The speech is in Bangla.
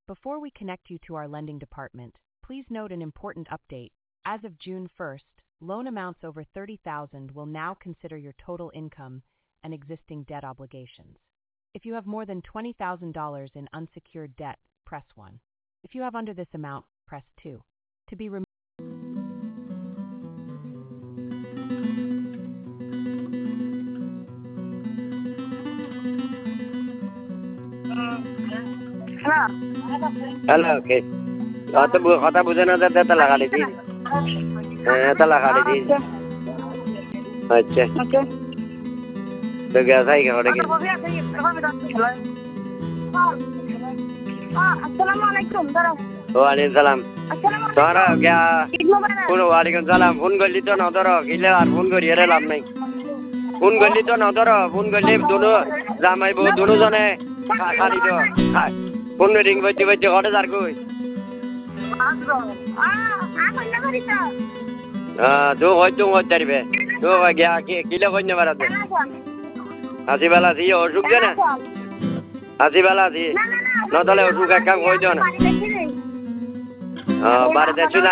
Before we connect you to our lending department, please note an important update. As of June 1st, loan amounts over $30,000 will now consider your total income and existing debt obligations. If you have more than $20,000 in unsecured debt, press 1. If you have under this amount, press 2. To be removed. Hello, okay. কথা বুঝে না যাতে তালা গালি দিই তালা গালি দিই আচ্ছা তো গ্যাস আই কেমন কি আসসালামু আলাইকুম ওয়ালাইকুম সালাম ধরো গিয়া ফোন ওয়ালাইকুম সালাম ফোন করলি তো না ধরো কিলে আর ফোন করি এর লাভ নাই ফোন করলি তো না ধরো ফোন করলি দুনো জামাই বউ দুনো জনে খালি তো ফোন রিং বইতে বইতে ঘরে যার কই তো হয়তো হইতে পারবে তো গিয়া কিলে কইনে পারাতে আসি বেলা আসি অসুখ জানা আসি বেলা আসি না তাহলে অসুখ এক কাম কই দিও না বাড়িতে